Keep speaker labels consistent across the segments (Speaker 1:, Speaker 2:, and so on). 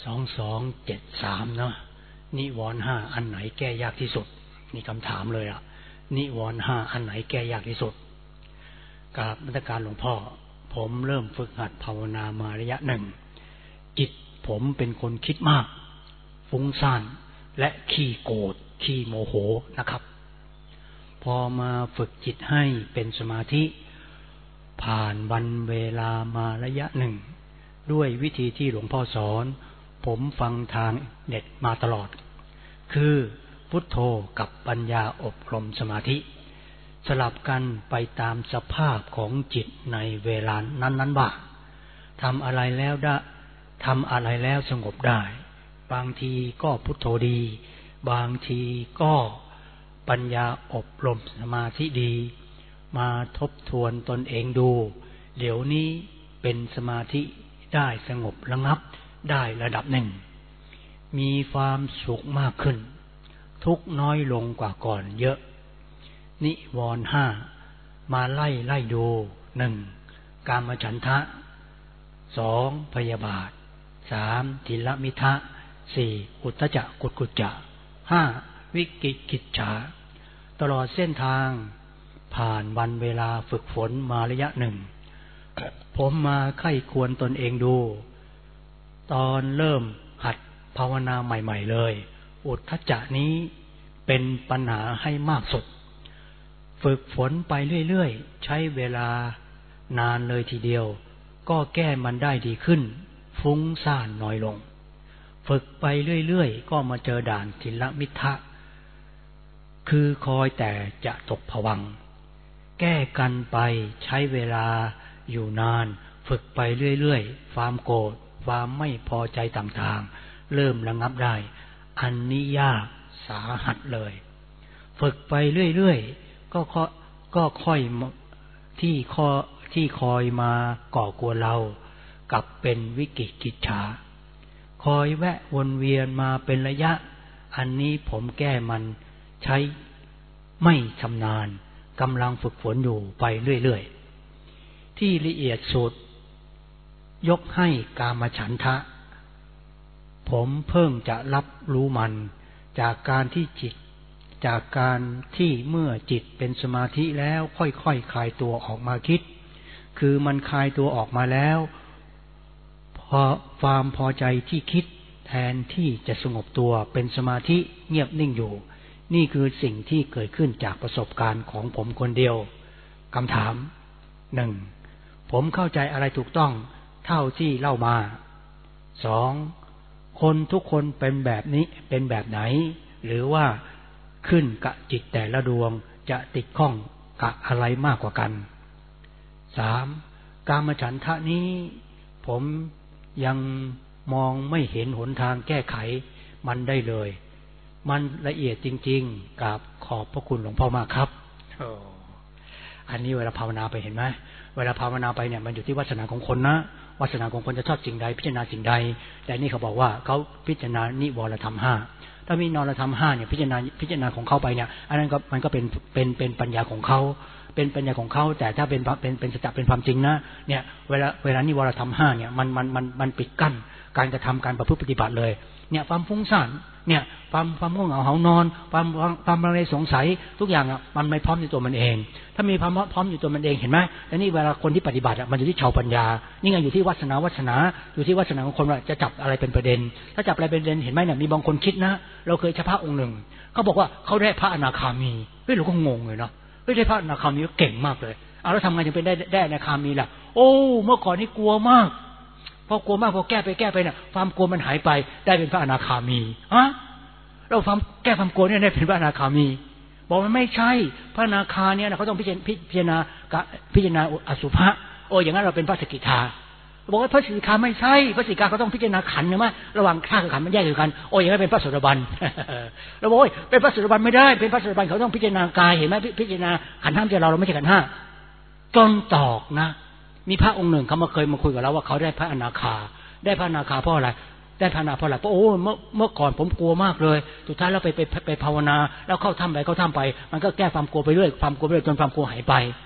Speaker 1: 2273เนาะนิวรณ์ห้าอันไหนแก้ยากที่สุดนี่คำถามเลยอ่ะนิวรณ์ห้าอันไหนแก้ยากที่สุดกราบนมัสการหลวงพ่อผมเริ่มฝึกหัดภาวนามาระยะหนึ่งจิตผมเป็นคนคิดมากฟุ้งซ่านและขี้โกรธขี้โมโหนะครับพอมาฝึกจิตให้เป็นสมาธิผ่านวันเวลามาระยะหนึ่งด้วยวิธีที่หลวงพ่อสอนผมฟังทางเน็ตมาตลอดคือพุทโธกับปัญญาอบรมสมาธิสลับกันไปตามสภาพของจิตในเวลานั้นๆว่าทำอะไรแล้วสงบได้บางทีก็พุทโธดีบางทีก็ปัญญาอบรมสมาธิดีมาทบทวนตนเองดูเดี๋ยวนี้เป็นสมาธิได้สงบระงับได้ระดับหนึ่งมีความสุขมากขึ้นทุกข์น้อยลงกว่าก่อนเยอะนิวรณ์ห้ามาไล่ดูหนึ่งกามฉันทะสองพยาบาทสามทิลมิทะสี่อุทธัจจะกุกุจจะห้าวิกิกิจฉาตลอดเส้นทางผ่านวันเวลาฝึกฝนมาระยะหนึ่งผมมาไข้ควรตนเองดูตอนเริ่มหัดภาวนาใหม่ๆเลยอุทธัจจะนี้เป็นปัญหาให้มากสุดฝึกฝนไปเรื่อยๆใช้เวลานานเลยทีเดียวก็แก้มันได้ดีขึ้นฟุ้งซ่านน้อยลงฝึกไปเรื่อยๆก็มาเจอด่านทิลมิทะคือคอยแต่จะตกผวังค์แก้กันไปใช้เวลาอยู่นานฝึกไปเรื่อยๆความโกรธความไม่พอใจต่างๆเริ่มระงับได้อันนี้ยากสาหัสเลยฝึกไปเรื่อยๆก็ค่อยที่คอยมาก่อกวนเรากลับเป็นวิกิกิจฉาคอยแวะวนเวียนมาเป็นระยะอันนี้ผมแก้มันใช้ไม่ชำนาญกำลังฝึกฝนอยู่ไปเรื่อยๆที่ละเอียดสุดยกให้กามฉันทะผมเพิ่งจะรับรู้มันจากการที่เมื่อจิตเป็นสมาธิแล้วค่อยๆคลายตัวออกมาคิดคือมันคลายตัวออกมาแล้วพอความพอใจที่คิดแทนที่จะสงบตัวเป็นสมาธิเงียบนิ่งอยู่นี่คือสิ่งที่เกิดขึ้นจากประสบการณ์ของผมคนเดียวคำถามหนึ่งผมเข้าใจอะไรถูกต้องเท่าที่เล่ามาสองคนทุกคนเป็นแบบนี้เป็นแบบไหนหรือว่าขึ้นกับจิตแต่ละดวงจะติดข้องกับอะไรมากกว่ากันสามกามฉันทะนี้ผมยังมองไม่เห็นหนทางแก้ไขมันได้เลยมันละเอียดจริงๆกับขอบพระคุณหลวงพ่อมากครับอันนี้เวลาภาวนาไปเห็นไหมเวลาภาวนาไปเนี่ยมันอยู่ที่วาสนาของคนนะวาสนาของคนจะชอบสิ่งใดพิจารณาสิ่งใดแต่นี่เขาบอกว่าเขาพิจารณานิวรธรรมห้าถ้ามีนรธรรมห้าเนี่ยพิจารณาของเขาไปเนี่ยอันนั้นก็มันก็เป็นปัญญาของเขาเป็นปัญญาของเขาแต่ถ้าเป็นสัจจะเป็นความจริงนะเนี่ยเวลานิวรธรรมห้าเนี่ยมันปิดกั้นการกระทำการประพฤติปฏิบัติเลยเนี่ยความฟุ้งซ่านเนี่ยความง่วงเหงาหานอนความลังเลสงสัยทุกอย่างอ่ะมันไม่พร้อมในตัวมันเองถ้ามีความพร้อมอยู่ตัวมันเองเห็นไหมแต่นี่เวลาคนที่ปฏิบัติอ่ะมันอยู่ที่ชาวปัญญานี่ไงอยู่ที่วาสนาอยู่ที่วาสนาของคนว่าจะจับอะไรเป็นประเด็นถ้าจับอะไรเป็นประเด็นเห็นไหมเนี่ยมีบางคนคิดนะเราเคยเฉพาะองค์หนึ่งเขาบอกว่าเขาได้พระอนาคามีเฮ้ยเราก็งงเลยเนาะเฮ้ยได้พระอนาคามีก็เก่งมากเลยเอาแล้วทำไงถึงเป็นได้อนาคามีล่ะโอ้เมื่อก่อนนี่กลัวมากพอกลัวมากพอแก้ไปเนี่ยความกลัวมันหายไปได้เป็นพระอนาคามีเราแก้ความกลัวเนี่ยได้เป็นพระอนาคามีบอกมันไม่ใช่พระอนาคาเนี่ยเขาต้องพิจารณาอสุภะโอ้อย่างนั้นเราเป็นพระสกิทาบอกว่าพระสกิทาไม่ใช่พระสกิทาเขาต้องพิจารณาขันธ์ใช่ไหมระหว่างธาตุกับขันธ์มันแยกกันโอ้อย่างนั้นเป็นพระโสดาบันเราบอกว่าเป็นพระโสดาบันไม่ได้เป็นพระโสดาบันเขาต้องพิจารณากายเห็นไหมพิจารณาขันธ์ห้ามใจเราไม่ใช่ขันธ์ห้าจนตอกนะมีพระองค์หนึ่งเขาเคยมาคุยกับเราว่าเขาได้พระอนาคาเพราะอะไรได้พระอนาคาเพราะอะไรเพราะโอ้เมื่อก่อนผมกลัวมากเลยสุดท้ายแล้วไปภาวนาแล้วเข้าถ้ำไปมันก็แก้ความกลัวไปเรื่อยความกลัวไปเรื่อยจนความกลัวหายไป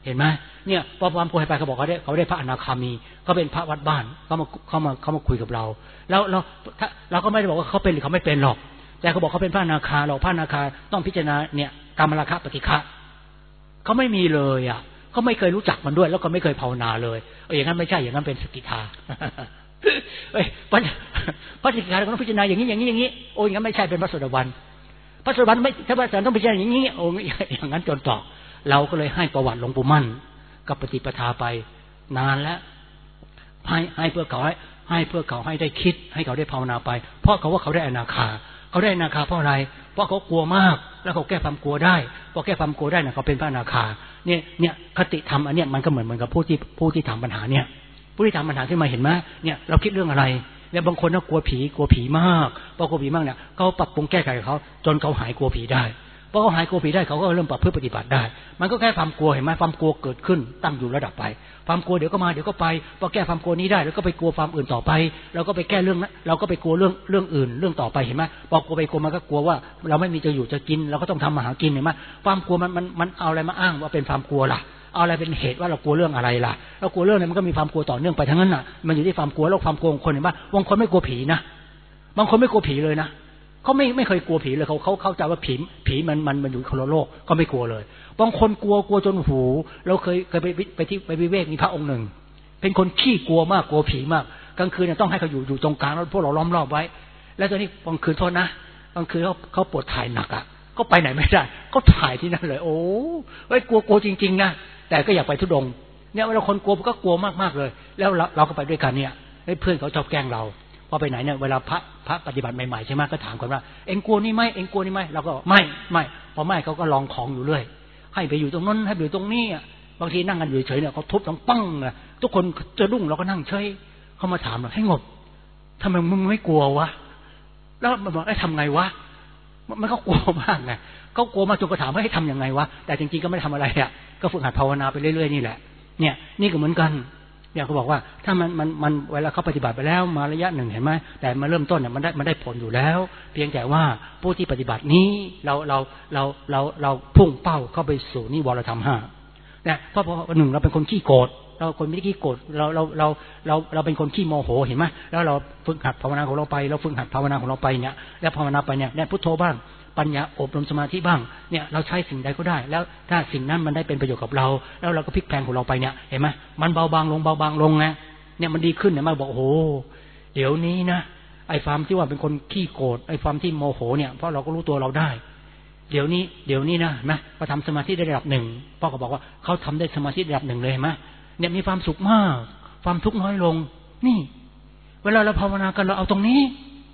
Speaker 1: เห็นไหมเนี่ยพอความกลัวหายไปเขาบอกเขาได้พระอนาคามีเขาเป็นพระวัดบ้านเขามาคุยกับเราแล้วเราก็ไม่ได้บอกว่าเขาเป็นหรือเขาไม่เป็นหรอกแต่เขาบอกเขาเป็นพระอนาคาเราพระอนาคาต้องพิจารณาเนี่ยกามราคะปฏิฆะเขาไม่มีเลยอ่ะเขาไม่เคยรู้จักมันด้วยแล้วก็ไม่เคยภาวนาเลยอย่างนั้นไม่ใช่อย่างนั้นเป็นสกิทาพระสกิทาเราต้องพิจารณาอย่างนี้โอ้อย่างนั้นไม่ใช่เป็นพระโสดาบันพระโสดาบันไม่ถ้าพระโสดาบันต้องพิจารณาอย่างนี้โอ้อย่างนั้นจนต่อเราก็เลยให้ประวัติหลวงปู่มั่นกับปฏิปทาไปนานแล้วให้เพื่อเขาให้ได้คิดให้เขาได้ภาวนาไปเพราะเขาว่าเขาได้อนาคาเขาได้อนาคาเพราะอะไรเพราะเขากลัวมากแล้วเขาแก้ความกลัวได้พอแก้ความกลัวได้นะเขาเป็นพระอนาคาเนี่ยคติธรรมอันเนี้ยมันก็เหมือนกับผู้ที่ทำปัญหาเนี่ยผู้ที่ทำปัญหาขึ้นมาเห็นไหมเนี่ยเราคิดเรื่องอะไรแล้วบางคนก็กลัวผีมากพอกลัวผีมากเนี่ยเขาปรับปรุงแก้ไขเขาจนเขาหายกลัวผีได้พอเขาหายกลัวผีได้เขาก็เริ่มประพฤติปฏิบัติได้มันก็แค่ความกลัวเห็นไหมความกลัวเกิดขึ้นตั้งอยู่ระดับไปความกลัวเดี๋ยวก็มาเดี๋ยวก็ไปพอแก้ความกลัวนี้ได้แล้วก็ไปกลัวความอื่นต่อไปเราก็ไปแก้เรื่องนั้นเราก็ไปกลัวเรื่องอื่นเรื่องต่อไปเห็นไหมพอกลัวไปกลัวมาก็กลัวว่าเราไม่มีจะอยู่จะกินเราก็ต้องทำมาหากินเห็นไหมความกลัวมันเอาอะไรมาอ้างว่าเป็นความกลัวล่ะเอาอะไรเป็นเหตุว่าเรากลัวเรื่องอะไรล่ะเรากลัวเรื่องไหนมันก็มีความกลัวต่อเนื่องไปทั้งนั้นน่ะมันอยู่ที่ความกลัวแล้วความกลัวของคนเห็นไหมบางคนไม่กลัวผีนะบางคนไม่กลัวผีเลยนะเขาไม่เคยกลัวผีเลยเขาเข้าใจว่าผีมันอยู่คนละโลกก็ไม่กลัวเลยบางคนกลัวจนหูเราเคยไปวิเวกมีพระองค์หนึ่งเป็นคนขี้กลัวมากกลัวผีมากกลางคืนเนี่ยต้องให้เขาอยู่ตรงกลางแล้วพวกเราล้อมรอบไว้แล้วตอนนี้กลางคืนโทษนะกลางคืนเขาปวดถ่ายหนักอ่ะก็ไปไหนไม่ได้ก็ถ่ายที่นั่นเลยโอ้ยกลัวจริงๆนะแต่ก็อยากไปทุดงเนี่ยเวลาคนกลัวก็กลัวมากๆเลยแล้วเราก็ไปด้วยกันเนี่ยเพื่อนเขาชอบแกล้งเราพอไปไหนเนี่ยเวลาพระปฏิบัติใหม่ๆใช่ไหมก็ถามกันว่าเอ็งกลัวนี่ไหมเอ็งกลัวนี่ไหมเราก็ไม่พอไม่เขาก็ลองของอยู่เรื่อยให้ไปอยู่ตรงนั้นให้ไปอยู่ตรงนี้บางทีนั่งกันอยู่เฉยเนี่ยเขาทุบทั้งปั้งเลยทุกคนจะดุ้งเราก็นั่งเฉยเขามาถามเราให้งบทำไมมึงไม่กลัววะแล้วมันบอกทำไงวะมันก็กลัวมากไงเขากลัวมาจนกระถามว่าให้ทำยังไงวะแต่จริงๆก็ไม่ทำอะไรอ่ะก็ฝึกหัดภาวนาไปเรื่อยๆนี่แหละเนี่ยนี่ก็เหมือนกันเนี่ยเขาบอกว่าถ้ามันเวลาเขาปฏิบัติไปแล้วมาระยะหนึ่งเห็นไหมแต่มาเริ่มต้นเนี่ยมันได้ผลอยู่แล้วเพียงแต่ว่าผู้ที่ปฏิบัตินี้เราพุ่งเป้าเข้าไปสู่นิวรธรรม5เนี่ยเพราะหนึ่งเราเป็นคนขี้โกรธเราคนไม่ได้ขี้โกรธเราเป็นคนขี้โมโหเห็นไหมแล้วเราฝึกหัดภาวนาของเราไปเราฝึกหัดภาวนาของเราไปเนี่ยแล้วภาวนาไปเนี่ยพุทโธบ้างปัญญาอบรมสมาธิบ้างเนี่ยเราใช้สิ่งใดก็ได้แล้วถ้าสิ่งนั้นมันได้เป็นประโยชน์กับเราแล้วเราก็พลิกแพลงของเราไปเนี่ยเห็นไหมมันเบาบางลงไงเนี่ยมันดีขึ้นเนี่ยมาบอกโอ้เดี๋ยวนี้นะไอ้ความที่ว่าเป็นคนขี้โกรธไอ้ความที่โมโหเนี่ยเพราะเราก็รู้ตัวเราได้เดี๋ยวนี้นะนะพอทำสมาธิได้ระดับหนึ่งพ่อก็บอกว่าเขาทำได้สมาธิระดับหนึ่งเลยเห็นไหมเนี่ยมีความสุขมากความทุกข์น้อยลงนี่เวลาเราภาวนากันเราเอาตรงนี้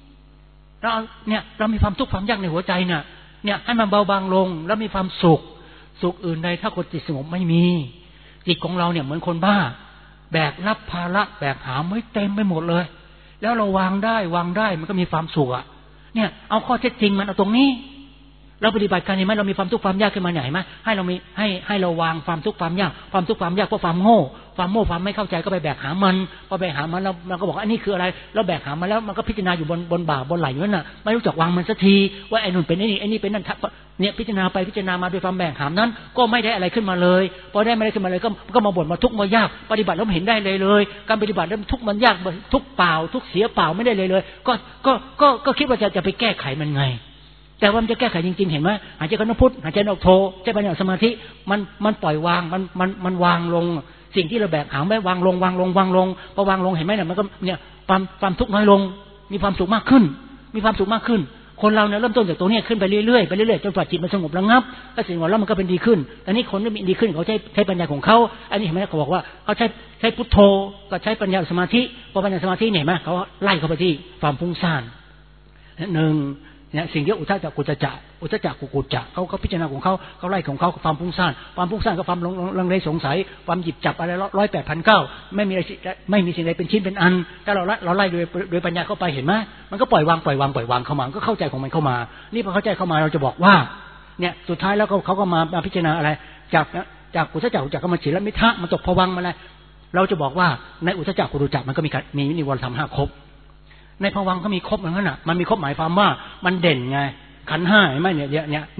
Speaker 1: เรามีความทุกข์ความยากในหัวใจเนี่ยให้มันเบาบางลงแล้วมีความสุขอื่นใดถ้าคนจิตสงบไม่มีจิตของเราเนี่ยเหมือนคนบ้าแบกรับภาระแบกหามไว้เต็มไปหมดเลยแล้วเราวางได้มันก็มีความสุขอ่ะเนี่ยเอาข้อเท็จจริงมันเอาตรงนี้เราปฏิบัติการเห็นไหมเรามีความทุกข์ความยากขึ้นมาใหญ่ไหมให้เรามีให้เราวางความทุกข์ความยากเพราะความโง่ความไม่เข้าใจก็ไปแบกหามันพอแบกหามันแล้วมันก็บอกอันนี้คืออะไรเราแบกหามันแล้วมันก็พิจารณาอยู่บนบ่าบนไหล่นั่นน่ะไม่รู้จักวางมันสักทีว่าไอ้นู่นเป็นไอ้นี่เป็นนั่นเนี่ยพิจารณาไปพิจารณามาด้วยความแบกหามนั้นก็ไม่ได้อะไรขึ้นมาเลยพอได้ไม่ได้ขึ้นมาเลยก็มาบ่นมาทุกข์มายากปฏิบัติแล้วเห็นได้เลยการปฏิบัติแล้วทุกข์มันยากทุกข์เปล่าทุกข์เสียเปล่าไม่ได้เลยก็คิดว่าจะไปแก้ไขมันไงแต่ว่ามันจะแก้ไขจริงๆเห็นไหมหายใจเข้าพุทหายใจออกโทใจปัญญาสมาธิมันปล่อยวางมันวางลงสิ่งที่เราแบกหามไว้วางลงพอวางลงเห็นไหมเนี่ยมันก็เนี่ยความทุกข์น้อยลงมีความสุขมากขึ้นคนเราเนี่ยเริ่มต้นจากตัวนี้ขึ้นไปเรื่อยจนฝ่าจิตมันสงบระงับแล้วสิ่งว่ามันก็เป็นดีขึ้นแต่นี่คนที่ดีขึ้นเขาใช้ปัญญาของเขาอันนี้เห็นไหมเขาบอกว่าเขาใช้พุทโธก็ใช้ปัญญาสมาธิพอปัญญาสมาธิเนี่ยเห็นไหมเขาไล่เข้าไปที่ความฟุ้งซ่านหนึ่งเนี่ยสิ่งที่อุทธัจจะกุจจะกุจจะเขาพิจารณาของเขาไล่ของเขาความฟุ้งซ่านกับความลังเลสงสัยความหยิบจับอะไร108,900ไม่มีสิ่งใดเป็นชิ้นเป็นอันถ้าเราไล่โดยปัญญาเข้าไปเห็นไหมมันก็ปล่อยวางเข้ามาก็เข้าใจของมันเข้ามานี่พอเข้าใจเข้ามาเราจะบอกว่าเนี่ยสุดท้ายแล้วเขาก็มาพิจารณาอะไรจากอุทธัจจะกุจจะก็มาฉีดแล้วมิทะมันตกภวังค์มาอะไรเราจะบอกว่าในอุทธัจจะกุจจะมันก็มีนิวรธรรม5ครบในภวังค์ก็มีครบเหมือนกันน่ะมันมีครบหมายความว่ามันเด่นไงขันธ์5เห็นไหมเนี่ย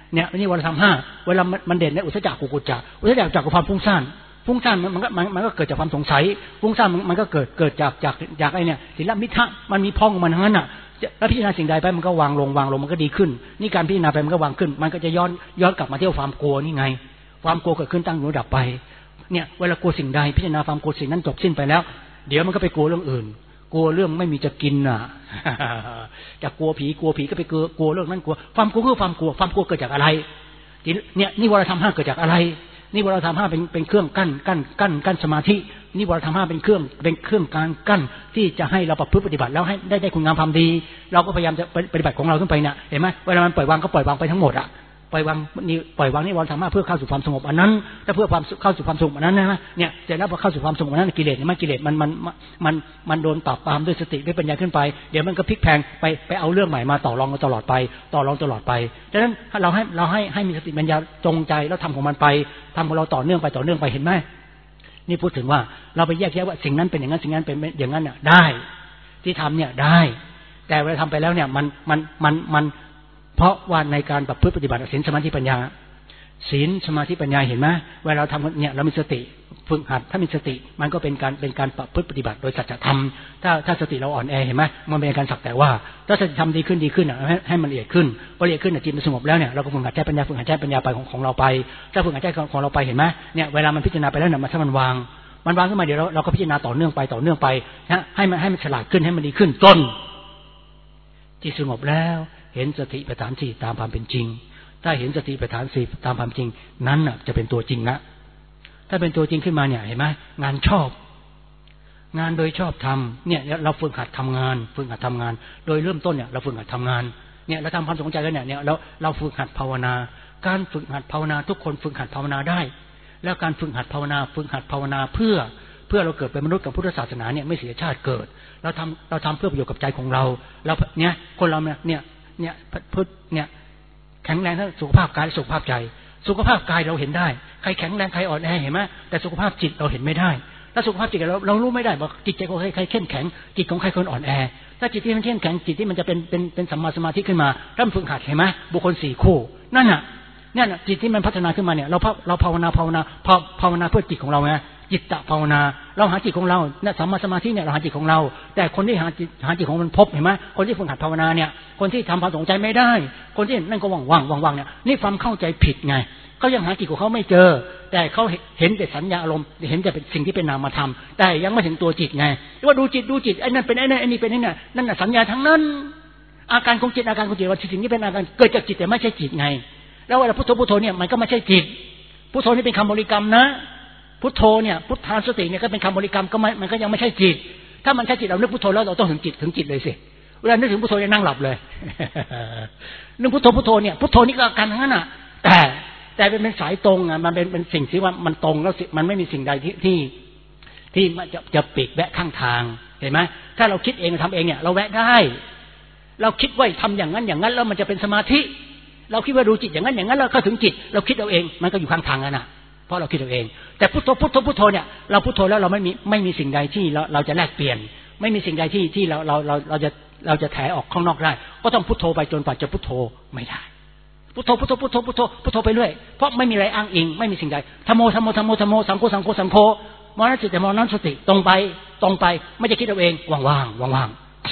Speaker 1: เนี่ยนี่วรธรรม5เวลามันเด่นในอุทธัจจะกุกุจจะอุทธัจจะจากความฟุ้งซ่านมันก็เกิดจากความสงสัยฟุ้งซ่านมันก็เกิดจากไอ้เนี่ยศีลมิทะมันมีพ้องมันทั้งนั้นน่ะแล้วพิจารณาสิ่งใดไปมันก็วางลงมันก็ดีขึ้นนี่การพิจารณาไปมันก็วางขึ้นมันก็จะย้อนกลับมาเที่ยวความกลัวนี่ไงความกลัวเกิดขึ้นตั้งอยู่ดับไปเนี่ยเวลากลัวสิ่งใดพิจารณาความกลัวสิ่งนั้นจบสิ้นไปแล้วเดี๋ยวมันก็ไปกลัวเรื่องอื่นกลัวเรื่องไม่มีจะกินน่ะจะกลัวผีก็ไปกลัวเรื่องนั้นกลัวความกลัวคือความกลัวเกิดจากอะไรเนี่ยนี่วรธรรม5เกิดจากอะไรนี่วรธรรม5เป็นเครื่องกั้นสมาธินี่วรธรรม5เป็นเครื่องการกั้นที่จะให้เราประพฤติปฏิบัติแล้วให้ได้คุณงามความดีเราก็พยายามจะปฏิบัติของเราขึ้นไปเนี่ยเห็นไหมเวลามันปล่อยวางก็ปล่อยวางไปทั้งหมดอะปล่อยวางนี่วรธรรม5เพื่อเข้าสู่ความสงบอันนั้นถ้าเพื่อความเข้าสู่ความสงบอันนั้นนะเนี่ยเสร็จแล้วพอเข้าสู่ความสงบอันนั้นกิเลสมันมันโดนปราบปรามด้วยสติด้วยปัญญาขึ้นไปเดี๋ยวมันก็พลิกแพลงไปเอาเรื่องใหม่มาต่อรองตลอดไปดังนั้นเราให้มีสติปัญญาจงใจแล้วทำของมันไปทำของเราต่อเนื่องไปเห็นไหมนี่พูดถึงว่าเราไปแยกแยะว่าสิ่งนั้นเป็นอย่างนั้นสิ่งนั้นเป็นอย่างนั้นน่ะได้ที่ทำเนี่ยได้แต่เวลาทำไปแล้วเนี่ยมันเพราะว่าในการประพฤติปฏิบัติศีลสมาธิปัญญาศีลสมาธิปัญญาเห็นไหมเวลาเราทำเนี่ยเรามีสติฝึกหัดถ้ามีสติมันก็เป็นการประพฤติปฏิบัติโดยสัจธรรมถ้าสติเราอ่อนแอเห็นไหมมันเป็นการสักแต่ว่าถ้าสติทำดีขึ้นอ่ะให้มันละเอียดขึ้นพอละเอียดขึ้นจิตมันสงบแล้วเนี่ยเราก็ฝึกหัดใช้ปัญญาไปของเราไปถ้าฝึกหัดใช้ของเราไปเห็นไหมเนี่ยเวลามันพิจารณาไปแล้วเนี่ยถ้ามันวางขึ้นมาเดี๋ยวเราก็พิจารณาต่อเนื่องไปนะให้มันฉลาดขึ้นให้มันดีขึ้นจนจิตสงบแล้วเห็นสติปัฏฐาน4ตามความเป็นจริงถ้าเห็นสติปัฏฐาน4ตามความจริงนั้นน่ะจะเป็นตัวจริงนะถ้าเป็นตัวจริงขึ้นมาเนี่ยเห็นไหมงานชอบงานโดยชอบทำเนี่ยเราฝึกหัดทำงานโดยเริ่มต้นเนี่ยเราฝึกหัดทำงานเนี่ยเราทำความสนใจแล้วเนี่ยเราฝึกหัดภาวนาการฝึกหัดภาวนาทุกคนฝึกหัดภาวนาได้แล้วการฝึกหัดภาวนาเพื่อเราเกิดเป็นมนุษย์กับพุทธศาสนาเนี่ยไม่เสียชาติเกิดเราทำเพื่อประโยชน์กับใจของเราเนี่ยคนเราเนี่ยพุทธเนี่ยแข็งแรงทั้งสุขภาพกายและสุขภาพใจสุขภาพกายเราเห็นได้ใครแข็งแรงใครอ่อนแอเห็นไหมแต่สุขภาพจิตเราเห็นไม่ได้ถ้าสุขภาพจิตเรารู้ไม่ได้ว่าจิตใจของใครเข้มแข็งจิตของใครคนอ่อนแอถ้าจิตที่มันเข้มแข็งจิตที่มันจะเป็นสัมมาสมาธิขึ้นมาเริ่มฝึกหัดเห็นไหมบุคคล4คู่นั่นน่ะจิตที่มันพัฒนาขึ้นมาเนี่ยเราภาวนาเพื่อจิตของเราไงจิตตภาวนาเราหาจิตของเราเนี่ยสัมมาสมาธิเนี่ยเราหาจิตของเราแต่คนที่หาจิตของมันพบเห็นไหมคนที่ฝึกหัดภาวนาเนี่ยคนที่ทำความสนใจไม่ได้คนที่นั่นก็ว่างเนี่ยนี่ความเข้าใจผิดไงเขายังหาจิตของเขาไม่เจอแต่เขาเห็นแต่สัญญาอารมณ์เห็นแต่เป็นสิ่งที่เป็นนามธรรมแต่ยังไม่ถึงตัวจิตไงว่าดูจิตไอ้นั่นเป็นไอ้นั่นไอ้นี่เป็นไอ้นั่นน่ะสัญญาทั้งนั้นอาการของจิตว่าสิ่งที่เป็นอาการเกิดจากจิตแต่ไม่ใช่จิตไงแล้วเวลาพุทโธเนี่ยมันก็ไม่ใช่จิตพุทโธนี่เป็นคำบริกรรมนะพุทโธเนี่ยพุทธาสติเนี่ยก็เป็นคำบริกรรมก็มันก็ยังไม่ใช่จิตถ้ามันใช่จิตเรานึกพุทโธแล้วเราต้องถึงจิตเลยสิเวลานึกถึงพุทโธจะนั่งหลับเลยนึกพุทโธเนี่ยพุทโธนี่ก็อาการทั้งนั้นน่ะแต่เป็นสายตรงอ่ะมันเป็นสิ่งที่ว่ามันตรงแล้วมันไม่มีสิ่งใดที่มันจะปิดแวะข้างทางเห็นไหมถ้าเราคิดเองทำเองเนี่ยเราแวะได้เราคิดว่าทำอย่างนั้นแล้วมันจะเป็นสมาธิเราคิดว่าดูจิตอย่างนั้นแล้วเข้าถึงจิตเราคิดเอาเองมันก็อยู่ข้างทางน่ะเพราะเราคิดเอาเองแต่พุทโธเนี่ยเราพุทโธแล้วเราไม่มีสิ่งใดที่เราจะแลกเปลี่ยนไม่มีสิ่งใดที่เราจะแถออกข้างนอกได้ก็ต้องพุทโธไปจนกว่าจะพุทโธไม่ได้พุทโธไปเรื่อยเพราะไม่มีอะไรอ้างอิงไม่มีสิ่งใดธัมโมสังโฆมรณจิตแต่มรณสติตรงไปไม่จะคิดเอาเองว่าง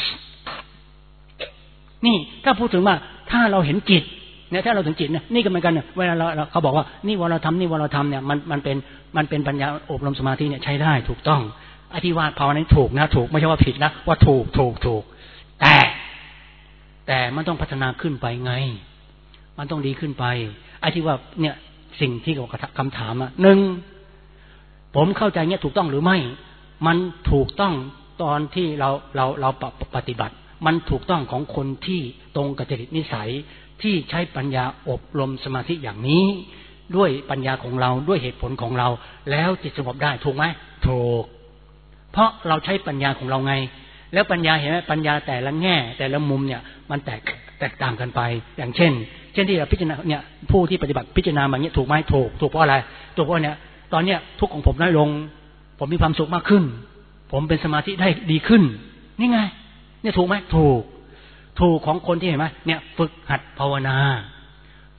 Speaker 1: นี่ถ้าพูดถึงว่าถ้าเราเห็นจิตเนี่ยถ้าเราถึงจิตเนี่ยนี่ก็เหมือนกันเวลาเราเขาบอกว่านี่วรธรรมเนี่ยมันเป็นปัญญาอบรมสมาธิเนี่ยใช้ได้ถูกต้องอธิวาทภาวนาถูกนะถูกไม่ใช่ว่าผิดนะว่าถูกแต่มันต้องพัฒนาขึ้นไปไงมันต้องดีขึ้นไปไอ้ที่ว่าเนี่ยสิ่งที่คำถามหนึ่งผมเข้าใจเนี่ยถูกต้องหรือไม่มันถูกต้องตอนที่เราปฏิบัติมันถูกต้องของคนที่ตรงกับจริตนิสัยที่ใช้ปัญญาอบรมสมาธิอย่างนี้ด้วยปัญญาของเราด้วยเหตุผลของเราแล้วจิตสงบได้ถูกไหมถูกเพราะเราใช้ปัญญาของเราไงแล้วปัญญาเห็นไหมปัญญาแต่ละแง่แต่ละมุมเนี่ยมันแตกต่างกันไปอย่างเช่นที่เราพิจารณาเนี่ยผู้ที่ปฏิบัติพิจารณาแบบนี้ถูกไหมถูกเพราะอะไรถูกเพราะเนี่ยตอนเนี้ยทุกข์ของผมน้อยลงผมมีความสุขมากขึ้นผมเป็นสมาธิได้ดีขึ้นนี่ไงเนี่ยถูกไหมถูกของคนที่เห็นไหมเนี่ยฝึกหัดภาวนา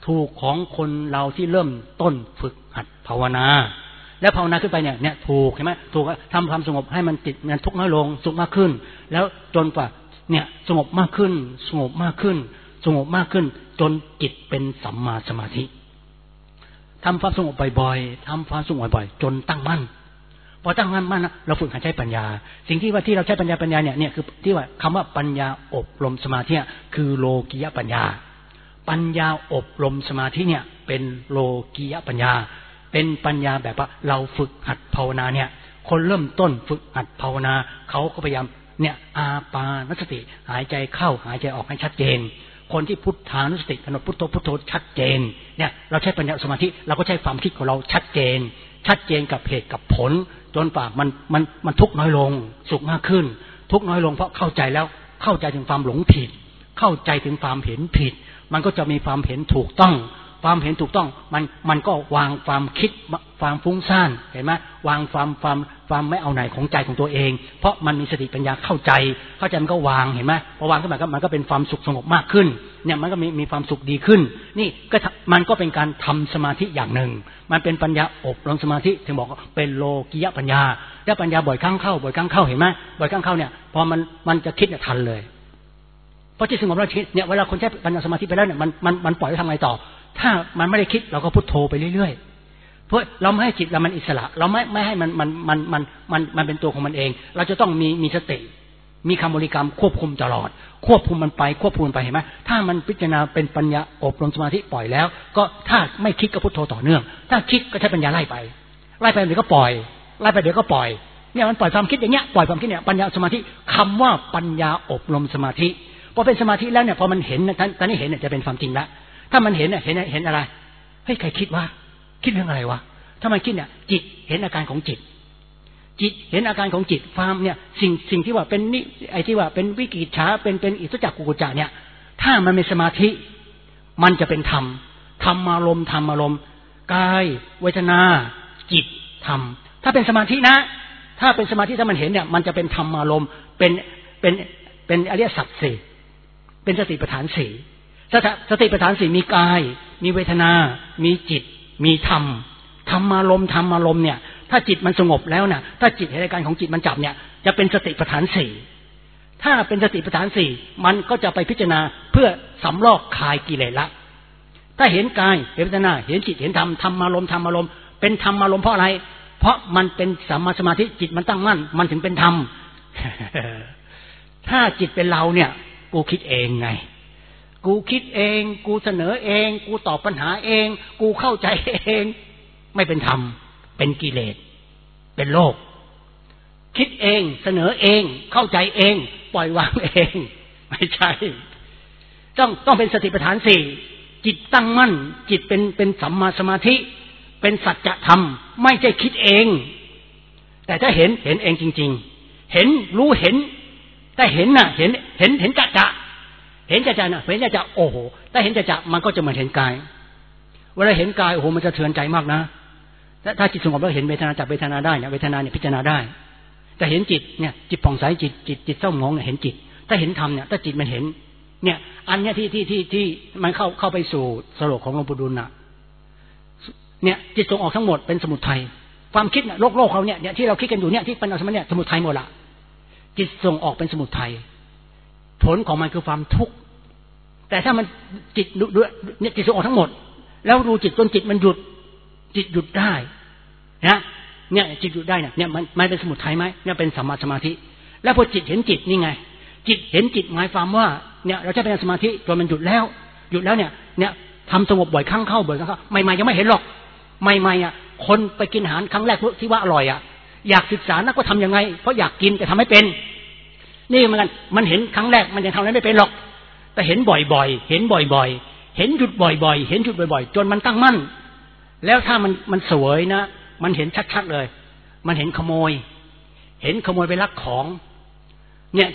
Speaker 1: ถูกของคนเราที่เริ่มต้นฝึกหัดภาวนาแล้วภาวนาขึ้นไปเนี่ยถูกใช่ไหมถูกทำความสงบให้มันจิตมันทุกข์น้อยลงสุขมากขึ้นแล้วจนกว่าเนี่ยสงบมากขึ้นสงบมากขึ้นสงบมากขึ้นจนจิตเป็นสัมมาสมาธิทำความสงบบ่อยๆทำความสงบบ่อยๆจนตั้งมั่นพอตั้งมั่นนะเราฝึกหัดใช้ปัญญาสิ่งที่ว่าที่เราใช้ปัญญาเนี่ยคือที่ว่าคำว่าปัญญาอบรมสมาธิคือโลกิยปัญญาปัญญาอบรมสมาธิเนี่ยเป็นโลกิยปัญญาเป็นปัญญาแบบว่าเราฝึกหัดภาวนาเนี่ยคนเริ่มต้นฝึกหัดภาวนาเขาก็พยายามเนี่ยอาปานสติหายใจเข้าหายใจออกให้ชัดเจนคนที่พุทธานุสติกำหนดพุทโธพุทโธชัดเจนเนี่ยเราใช้ปัญญาสมาธิเราก็ใช้ความคิดของเราชัดเจนกับเหตุกับผลจนปากมันทุกข์น้อยลงสุขมากขึ้นทุกข์น้อยลงเพราะเข้าใจแล้วเข้าใจถึงความหลงผิดเข้าใจถึงความเห็นผิดมันก็จะมีความเห็นถูกต้องความเห็นถูกต้องมันก็วางความคิดความฟุ้งซ่านเห็นไหมวางความไม่เอาไหนของใจของตัวเองเพราะมันมีสติปัญญาเข้าใจมันก็วางเห็นไหมพอวางขึ้นมามันก็เป็นความสุขสงบมากขึ้นเนี่ยมันก็มีความสุขดีขึ้นนี่ก็มันก็เป็นการทำสมาธิอย่างหนึ่งมันเป็นปัญญาอบรมสมาธิถึงบอกว่าเป็นโลกิยปัญญาและปัญญาบ่อยครั้งเข้าเห็นไหมบ่อยครั้งเข้าเนี่ยพอมันจะคิดเนี่ยทันเลยเพราะที่สงบแล้วคิดเนี่ยเวลาคนใช้ปัญญาสมาธิไปแล้วเนี่ยมันปล่อยให้ทำไงต่อถ้ามันไม่ได้คิดเราก็พุทโธไปเรื่อยๆเพราะเราไม่ให้จิตเรามันอิสระเราไม่ให้มันเป็นตัวของมันเองเราจะต้องมีสติมีคำบริกรรมควบคุมตลอดควบคุมมันไปเห็นไหมถ้ามันพิจารณาเป็นปัญญาอบรมสมาธิปล่อยแล้วก็ถ้าไม่คิดก็พุทโธต่อเนื่องถ้าคิดก็ใช้ปัญญาไล่ไปเดี๋ยวก็ปล่อยไล่ไปเดี๋ยวก็ปล่อยเนี่ยมันปล่อยความคิดอย่างเงี้ยปล่อยความคิดเนี่ยปัญญาสมาธิคำว่าปัญญาอบรมสมาธิพอเป็นสมาธิแล้วเนี่ยพอมันเห็นตอนนี้เห็นเนี่ยจะเป็นความจริงแล้วถ้ามันเห็นอะไรเฮ้ยใครคิดว่าคิดเรื่องอะไรวะถ้ามันคิดเนี่ยจิตเห็นอาการของจิตเห็นอาการของจิตความเนี่ยสิ่งที่ว่าเป็นนี่ไอ้ที่ว่าเป็นวิกิจฉาเป็นอิทธิจักกุกุจจะเนี่ยถ้ามันเป็นสมาธิมันจะเป็นธรรมอารมณ์กายเวทนาจิตธรรมถ้าเป็นสมาธินะถ้าเป็นสมาธิถ้ามันเห็นเนี่ยมันจะเป็นธรรมอารมณ์เป็นอริยสัจสี่เป็นสติปัฏฐานสี่สติปัฏฐานสี่มีกายมีเวทนามีจิตมีธรรมอารมณ์เนี่ยถ้าจิตมันสงบแล้วน่ะถ้าจิตเหตุการณ์ของจิตมันจับเนี่ยจะเป็นสติปัฏฐานสี่ถ้าเป็นสติปัฏฐานสี่มันก็จะไปพิจารณาเพื่อสำลอกคายกิเลสละถ้าเห็นกายเห็นเวทนาเห็นจิตเห็นธรรมอารมณ์เป็นธรรมอารมณ์เพราะอะไรเพราะมันเป็นสัมมาสมาธิจิตมันตั้งมั่นมันถึงเป็นธรรม ถ้าจิตเป็นเราเนี่ยกูคิดเองไงกูคิดเองกูเสนอเองกูตอบปัญหาเองกูเข้าใจเองไม่เป็นธรรมเป็นกิเลสเป็นโลกคิดเองเสนอเองเข้าใจเองปล่อยวางเองไม่ใช่ต้องเป็นสติปัฏฐานสี่จิตตั้งมั่นจิตเป็นสัมมาสมาธิเป็นสัจธรรมไม่ใช่คิดเองแต่ถ้าเห็นเองจริงๆเห็นรู้เห็นถ้าเห็นน่ะเห็นจะเห็นจะนะเห็นจะโอ้โหถ้าเห็นจะมันก็จะเหมือนเห็นกายเวลาเห็นกายโอ้โหมันจะเทือนใจมากนะถ้าจิตสงบแล้วเห็นเวทนาจับเวทนาได้เนี่ยเวทนาเนี่ยพิจารณาได้แต่เห็นจิตเนี่ยจิตผ่องใสจิตเศร้าหมองเนี่ยเห็นจิตถ้าเห็นธรรมเนี่ยถ้าจิตมันเห็นเนี่ยอันเนี้ยที่มันเข้าไปสู่สโลกของหลวงปู่ดุลน่ะเนี่ยจิตส่งออกทั้งหมดเป็นสมุทัยความคิดเนี่ยโลกเขาเนี่ยที่เราคิดกันอยู่เนี่ยที่เป็นอสมเนี่ยสมุทัยหมดละจิตส่งออกเป็นสมุทัยผลของมันคือความทุกข์แต่ถ้ามันจิตเนี่ยจิตส่งออกทั้งหมดแล้วดูจิตจนจิตมันหยุดจิตหยุดได้นะเนี่ยจิตหยุดได้เนี่ยมันเป็นสมุทัยไหมเนี่ยเป็นสัมมาสมาธิแล้วพอจิตเห็นจิตนี่ไงจิตเห็นจิตหมายความว่าเนี่ยเราใช้เป็นสมาธิจนมันหยุดแล้วเนี่ยทำสงบบ่อยครั้งเข้าใหม่ๆยังไม่เห็นหรอกใหม่ๆอ่ะคนไปกินอาหารครั้งแรกที่ว่าอร่อยอ่ะอยากศึกษานะว่าทำยังไงเพราะอยากกินแต่ทำไม่เป็นนี่เหมือนกันมันเห็นครั้งแรกมันยังทำอะไรไม่เป็นหรอกแต่เห็นบ่อยๆเห็นหยุดบ่อยๆจนมันตั้งมั่นแล้วถ้ามันสวยนะมันเห็นชัดๆเลยมันเห็นขโมยไปลักของเนี่ย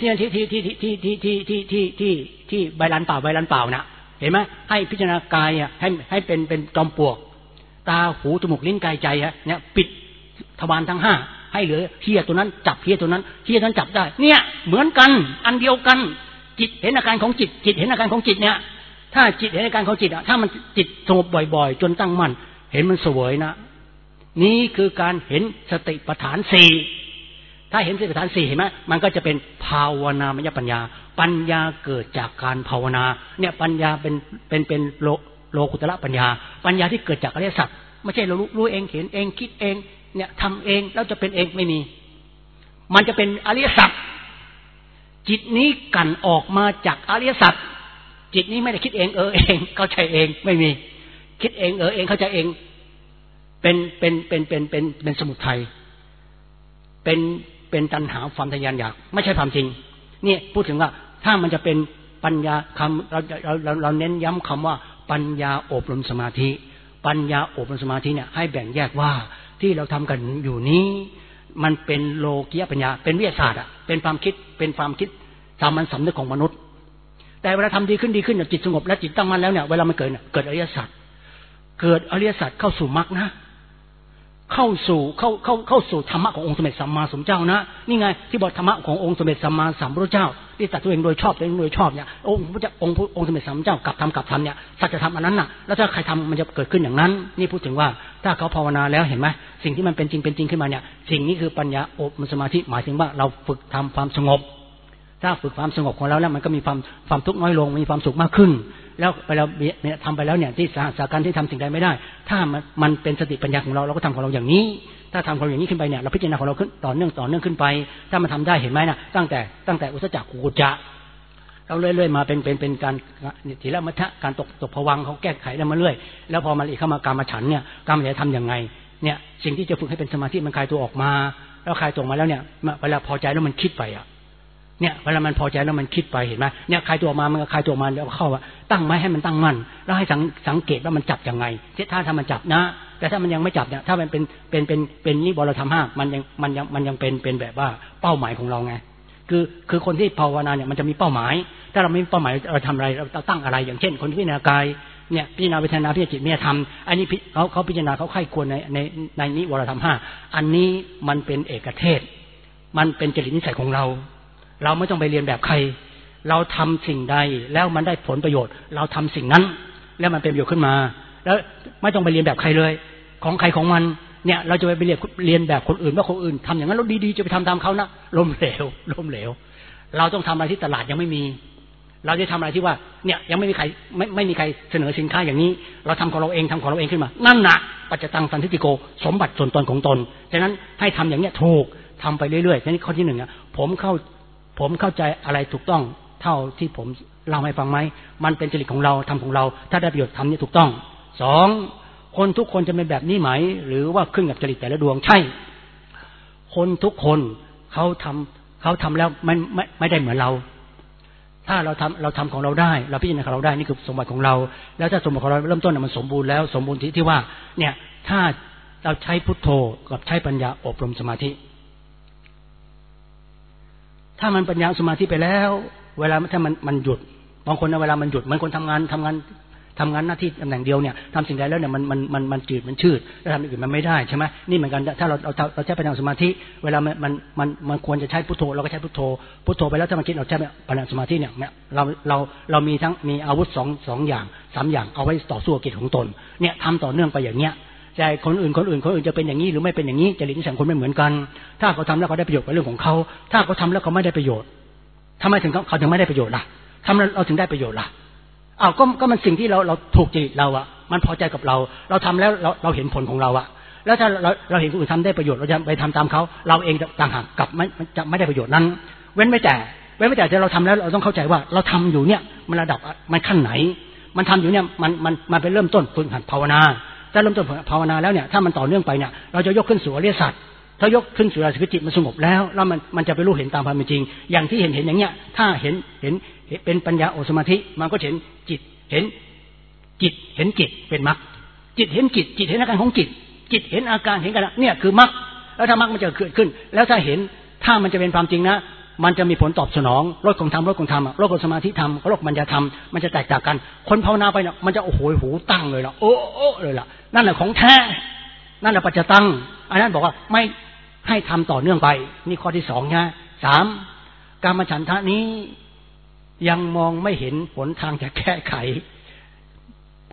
Speaker 1: ที่ใบลานเปล่านะเห็นไหมให้พิจารณากายอ่ะให้เป็นจอมปลวกตาหูจมูกลิ้นกายใจฮะเนี่ยปิดทวารทั้งห้าให้เหลือเหี้ยตัวนั้นจับเหี้ยตัวนั้นจับได้เนี่ยเหมือนกันอันเดียวกันจิตเห็นอาการของจิตเห็นอาการของจิตเนี่ยถ้าจิตเห็นอาการของจิตถ้ามันจิตสงบบ่อยๆจนตั้งมั่นเห็นมันเสวยนะนี่คือการเห็นสติปัฏฐานสี่ถ้าเห็นสติปัฏฐานสี่เห็นไหมมันก็จะเป็นภาวนามยปัญญาปัญญาเกิดจากการภาวนาเนี่ยปัญญาเป็นโลกุตระปัญญาปัญญาที่เกิดจากอริยสัจไม่ใช่เรารู้เองเห็นเองคิดเองเนี่ยทำเองแล้วจะเป็นเองไม่มีมันจะเป็นอริยสัจจิตนี้กันออกมาจากอริยสัจจิตนี้ไม่ได้คิดเองเองเข้าใจเองไม่มีคิดเองเองเข้าใจเองเป็นสมุทัยเป็นตัณหาความทะยานอยากไม่ใช่ความจริงเนี่ยพูดถึงว่าถ้ามันจะเป็นปัญญาคำเราเน้นย้ำคำว่าปัญญาอบรมสมาธิปัญญาอบรมสมาธิเนี่ยให้แบ่งแยกว่าที่เราทำกันอยู่นี้มันเป็นโลกียปัญญาเป็นวิทยาศาสตร์เป็นความคิดสามัญสำนึกของมนุษย์แต่เวลาทำดีขึ้นจิตสงบและจิตตั้งมั่นแล้วเนี่ยเวลามันเกิดอริยสัจเข้าสู่มรรคนะเข้าสู่ธรรมะขององค์สมเด็จสัมมาสัมพุทธเจ้านะนี่ไงที่บอกธรรมะขององค์สมเด็จสัมมาสัมพุทธเจ้าที่ตรัสตัวเองโดยชอบเนี่ยองค์สมเด็จสัมมาสัมพุทธเจ้ากับธรรมเนี่ยสัจธรรมอันนั้นน่ะแล้วถ้าใครทำมันจะเกิดขึ้นอย่างนั้นนี่พูดถึงว่าถ้าเขาภาวนาแล้วเห็นไหมสิ่งที่มันเป็นจริงขึ้นมาเนี่ยสิ่งนี้คือปัญญาอบรมสมาธิหมายถึงว่าเราฝึกทำความสงบถ้าฝึกความสงบของเราแล้วมันก็มีความทุกข์น้อยลงมีความสุขมากขึ้นแล้วไปเราทำไปแล้วเนี่ยที่สาการที่ทำสิ่งใดไม่ได้ถ้ามันเป็นสติปัญญาของเราก็ทำของเราอย่างนี้ถ้าทำของเราอย่างนี้ขึ้นไปเนี่ยเราพิจารณาของเราขึ้นต่อเนื่องขึ้นไปถ้ามันทำได้เห็นไหมนะตั้งแต่อุสจักกุกุจจะเราเรื่อยๆมาเป็นการทีละมัทธะการตกภวังค์เขาแก้ไขแล้วมาเรื่อยแล้วพอมาอีกเข้ามากามฉันท์เนี่ยกามฉันท์ทำยังไงเนี่ยสิ่งที่จะฝึกให้เป็นสมาธิมันคลายตัวออกมาแล้วคลายตัวมาแล้วเนี่ยเวลาพอใจแล้วมันคิดไปเนี่ยเวลามันพอใจแล้วมันคิดไปเห็นไหมเนี่ยคลายตัวมามันก็คลายตัวมาแล้วเข้าว่าตั้งไม้ให้มันตั้งมั่นแล้วให้สังเกตว่ามันจับยังไงถ้ามันจับนะแต่ถ้ามันยังไม่จับเนี่ยถ้ามันเป็นนิวรธรรม5มันยังเป็นแบบว่าเป้าหมายของเราไงคือคนที่ภาวนาเนี่ยมันจะมีเป้าหมายถ้าเราไม่มีเป้าหมายเราทำอะไรเราตั้งอะไรอย่างเช่นคนที่พิจารณากายเนี่ยพิจารณาเวทนาพิจารณาจิตพิจารณาธรรมอันนี้เขาพิจารณาเขาไข้ควรในนิวรธรรม5อันนี้มันเป็นเอกเทศมันเป็นจริตนิสัยของเราไม่ต้องไปเรียนแบบใครเราทำสิ่งใดแล้วมันได้ผลประโยชน์เราทำสิ่งนั้นแล้วมันเป็นประโยชน์ขึ้นมาแล้วไม่ต้องไปเรียนแบบใครเลยของใครของมันเนี่ยเราจะไปเรียนแบบคนอื่นว่าคนอื่นทำอย่างนั้นแล้วดีๆจะไปทำตามเขานะล้มเหลวเราต้องทำอะไรที่ตลาดยังไม่มีเราจะทำอะไรที่ว่าเนี่ยยังไม่มีใครไม่มีใครเสนอสินค้าอย่างนี้เราทำของเราเองขึ้นมานั่นน่ะปัจจตังสันทิฏฐิโกสมบัติส่วนตนของตนฉะนั้นให้ทำอย่างเนี้ยถูกทำไปเรื่อยๆนี่ข้อที่1นะผมเข้าใจอะไรถูกต้องเท่าที่ผมเล่าให้ฟังไหมมันเป็นจริตของเราทำของเราถ้าได้ประโยชน์ทำนี่ถูกต้อง2คนทุกคนจะเป็นแบบนี้ไหมหรือว่าขึ้นกับจริตแต่ละดวงใช่คนทุกคนเขาทำแล้วไม่ได้เหมือนเราถ้าเราทำของเราได้เราพิจารณาของเราได้นี่คือสมบัติของเราแล้วถ้าสมบัติของเราเริ่มต้นมันสมบูรณ์แล้วสมบูรณ์ที่ว่าเนี่ยถ้าเราใช้พุทโธกับใช้ปัญญาอบรมสมาธิถ้ามันปัญญาสมาธิไปแล้วเวลาถ้ามันหยุดบางคนเวลามันหยุดเหมือนคนทำงานหน้าที่ตำแหน่งเดียวเนี่ยทำสิ่งใดแล้วเนี่ยมันจืดมันชืดแล้วทำอย่างอื่นมันไม่ได้ใช่ไหมนี่เหมือนกันถ้าเราใช้ปัญญาสมาธิเวลามันควรจะใช้พุทโธเราก็ใช้พุทโธไปแล้วถ้ามันคิดเราใช้ปัญญาสมาธิเนี่ยเรามีอาวุธ2อย่าง3อย่างเอาไว้ต่อสู้กิจของตนเนี่ยทำต่อเนื่องไปอย่างเนี้ยใจคนอื่นจะเป็นอย่างนี้หรือไม่เป็นอย่างนี้จริตนิสัยคนไม่เหมือนกันถ้าเขาทำแล้วเขาได้ประโยชน์เป็นเรื่องของเขาถ้าเขาทำแล้วเขาไม่ได้ประโยชน์ทำไมถึงเขาถึงไม่ได้ประโยชน์ล่ะทำแล้วเราถึงได้ประโยชน์ล่ะก็มันสิ่งที่เราถูกจริตเรามันพอใจกับเราทำแล้วเราเห็นผลของเราแล้วถ้าเราเห็นคนอื่นทำได้ประโยชน์เราจะไปทำตามเขาเราเองต่างหากกับจะไม่ได้ประโยชน์นั้นเว้นไม่แต่เราทำแล้วเราต้องเข้าใจว่าเราทำอยู่เนี่ยมันระดับมันขั้นไหนมันทำอยู่เนี่ยมันเป็นเริ่มต้นฝึกหัดภาวนาถ้าเริ่มต้นภาวนาแล้วเนี่ยถ้ามันต่อเนื่องไปเนี่ยเราจะยกขึ้นสู่อริยสัจถ้ายกขึ้นสู่อริยสัจจิตมันสงบแล้วมันจะไปรู้เห็นตามความเป็นจริงอย่างที่เห็นอย่างเงี้ยถ้าเห็นเป็นปัญญาสมาธิมันก็เห็นจิตเห็นจิตเป็นมรรคจิตเห็นจิตเห็นอาการของจิตเห็นอาการเห็นกันเนี่ยคือมรรคแล้วถ้ามรรคมันจะเกิดขึ้นแล้วถ้ามันจะเป็นความจริงนะมันจะมีผลตอบสนองลดของธรรมลดของสมาธิธรรมลดปัญญาธรรมมันจะแตกต่างกันคนภาวนาไปเนี่ยมันจะโอ้โหหูตั้งเลยล่ะโอ้เลยล่ะนั่นแหละของแท้นั่นแหละปัจจตังอันนั้นบอกว่าไม่ให้ทำต่อเนื่องไปนี่ข้อที่2นะ3กามฉันทะนี้ยังมองไม่เห็นหนทางจะแก้ไข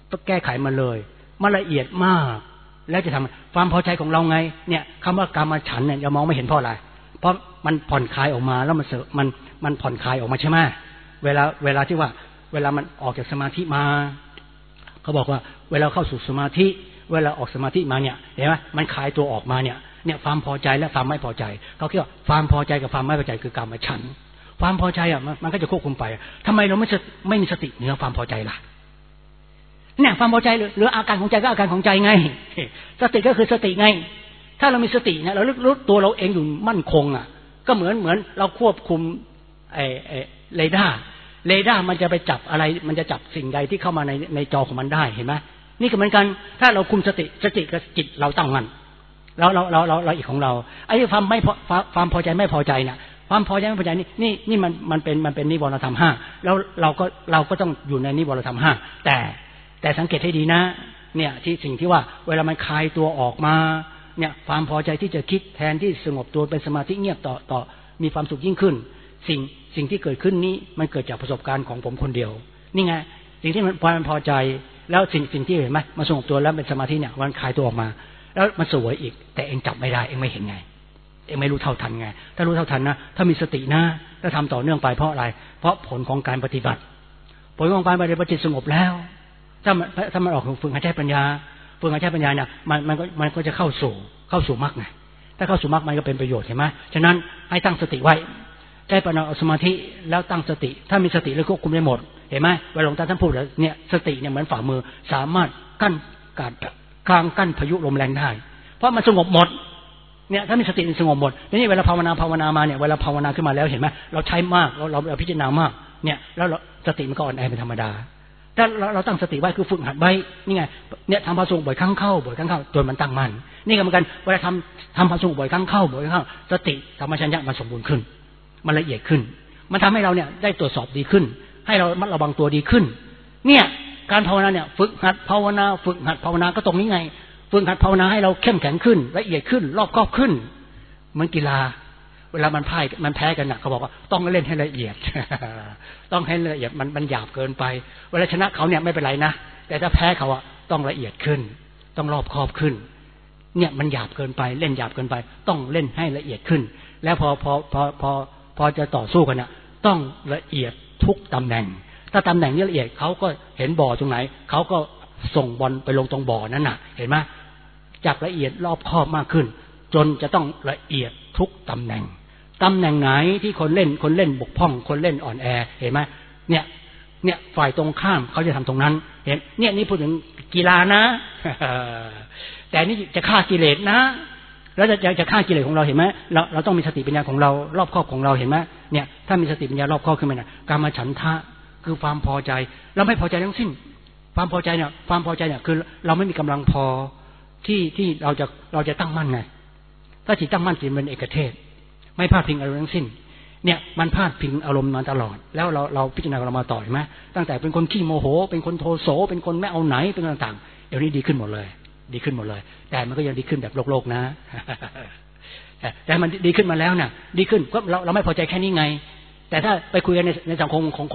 Speaker 1: แก้ไขมันเลยมันละเอียดมากแล้วจะทำความพอใจของเราไงเนี่ยคำว่ากามฉันท์เนี่ยจะมองไม่เห็นเพราะอะไรเพราะมันผ่อนคลายออกมาแล้วมันผ่อนคลายออกมาใช่ไหมเวลาที่ว่าเวลามันออกจากสมาธิมาเขาบอกว่าเวลาเข้าสู่สมาธิเวลาออกสมาธิมาเนี่ยเห็นไหมมันคลายตัวออกมาเนี่ยความพอใจและความไม่พอใจเขาคิดว่าความพอใจกับความไม่พอใจคือกามฉันท์ความพอใจอ่ะมันก็จะควบคุมไปทำไมเราไม่มีสติเหนือความพอใจล่ะเนี่ยความพอใจหรืออาการของใจก็อาการของใจไงสติก็คือสติไงถ้าเรามีสติเนี่ยเรารู้ตัวเราเองอยู่มั่นคงอ่ะก็เหมือนเราควบคุมเรดาร์มันจะไปจับอะไรมันจะจับสิ่งใดที่เข้ามาในจอของมันได้เห็นไหมนี่ก็เหมือนกันถ้าเราคุมสติกับจิตเราตั้งมั่นเราอีกของเราไอ้ความพอใจไม่พอใจเนี่ยความพอใจไม่พอใจนี่มันเป็นนิวรณธรรม5แล้วเราก็ต้องอยู่ในนิวรณธรรม5แต่สังเกตให้ดีนะเนี่ยที่สิ่งที่ว่าเวลามันคลายตัวออกมาเนี่ยความพอใจที่จะคิดแทนที่สงบตัวเป็นสมาธิเงียบต่อมีความสุขยิ่งขึ้นสิ่งที่เกิดขึ้นนี้มันเกิดจากประสบการณ์ของผมคนเดียวนี่ไงสิ่งที่มันพอใจแล้วสิ่งที่เห็นไหมมาสงบตัวแล้วเป็นสมาธิเนี่ยมันคลายตัวออกมาแล้วมันสวยอีกแต่เองจับไม่ได้เองไม่เห็นไงเองไม่รู้เท่าทันไงถ้ารู้เท่าทันนะถ้ามีสตินะถ้าทำต่อเนื่องไปเพราะอะไรเพราะผลของการปฏิบัติผลของการปฏิบัติจิตสงบแล้วถ้ามันออกฝึกหายใจปัญญาเนี่ยมันก็จะเข้าสู่มรรคไงถ้าเข้าสู่มรรคมันก็เป็นประโยชน์เห็นไหมฉะนั้นให้ตั้งสติไว้ใจปัญญาสมาธิแล้วตั้งสติถ้ามีสติแล้วควบคุมได้หมดเห็นไหมเวลาหลวงตาท่านพูดเนี่ยสติเนี่ยเหมือนฝ่ามือสามารถกั้นพายุลมแรงได้เพราะมันสงบหมดเนี่ยถ้ามีสติมันสงบหมดทีนี้เวลาภาวนามาเนี่ยเวลาภาวนาขึ้นมาแล้วเห็นไหมเราใช้มากเราพิจารณามากเนี่ยแล้วสติมันก็อ่อนแอเป็นธรรมดาถ้าเราตั้งสติไว้คือฝึกหัดไว้นี่ไงเนี่ยทำพระสงฆ์บ่อยครั้งเข้าจนมันตั้งมั่นนี่ก็เหมือนกันเวลาทำพระสงฆ์บ่อยครั้งเข้าสติธรรมชัญญะมันสมบูรณ์ขึ้นมันละเอียดขึ้นมันทำให้เราเนี่ยได้ตรวจสอบดีขึ้นให้เราระมัดระวังตัวดีขึ้นเนี่ยการภาวนาเนี่ยฝึกหัดภาวนาก็ตรงนี้ไงฝึกหัดภาวนาให้เราเข้มแข็งขึ้นละเอียดขึ้นรอบคอบขึ้นเหมือนกีฬาเวลามันแพ้กันน่ะเขาบอกว่าต้องเล่นให้ละเอียด ต้องให้ละเอียดมันหยาบเกินไปเวลาชนะเขาเนี่ยไม่เป็นไรนะแต่ถ้าแพ้เขาอ่ะต้องละเอียดขึ้นต้องรอบคอบขึ้นเนี่ยมันหยาบเกินไปเล่นหยาบเกินไปต้องเล่นให้ละเอียดขึ้นแล้วพอจะต่อสู้กันน่ะต้องละเอียดทุกตำแหน่งถ้าตำแหน่งนี้ละเอียดเขาก็เห็นบ่อตรงไหนเขาก็ส่งบอลไปลงตรงบ่อนั้นน่ะเห็นไหมจากละเอียดรอบคอบมากขึ้นจนจะต้องละเอียดทุกตำแหน่งไหนที่คนเล่นบกพร่องคนเล่นอ่อนแอเห็นไหมเนี่ยฝ่ายตรงข้ามเขาจะทำตรงนั้นเห็นเนี่ยนี่พูดถึงกีฬานะ แต่นี่จะฆ่ากิเลสนะแล้วจะฆ่ากิเลสของเราเห็นไหมเราต้องมีสติปัญญาของเรารอบคอบของเราเห็นไหมเนี่ยถ้ามีสติปัญญารอบคอบขึ้นมาเนี่ยกามฉันทะคือความพอใจเราไม่พอใจทั้งสิ้นความพอใจเนี่ยคือเราไม่มีกำลังพอที่เราจะตั้งมั่นไงถ้าจิตตั้งมั่นจิตเป็นเอกเทศไม่พลาดพิงอารมณ์ทั้งสิ้นเนี่ยมันพลาดพิงอารมณ์มาตลอดแล้วเราพิจารณาเรามาต่อเห็นไหมตั้งแต่เป็นคนขี้โมโหเป็นคนโทโสเป็นคนไม่เอาไหนเป็นต่างๆเดี๋ยวนี้ดีขึ้นหมดเลยแต่มันก็ยังดีขึ้นแบบโลกนะ แต่มันดีขึ้นมาแล้วน่ะดีขึ้นก็เราไม่พอใจแค่นี้ไงแต่ถ้าไปคุยกันในสังคมของ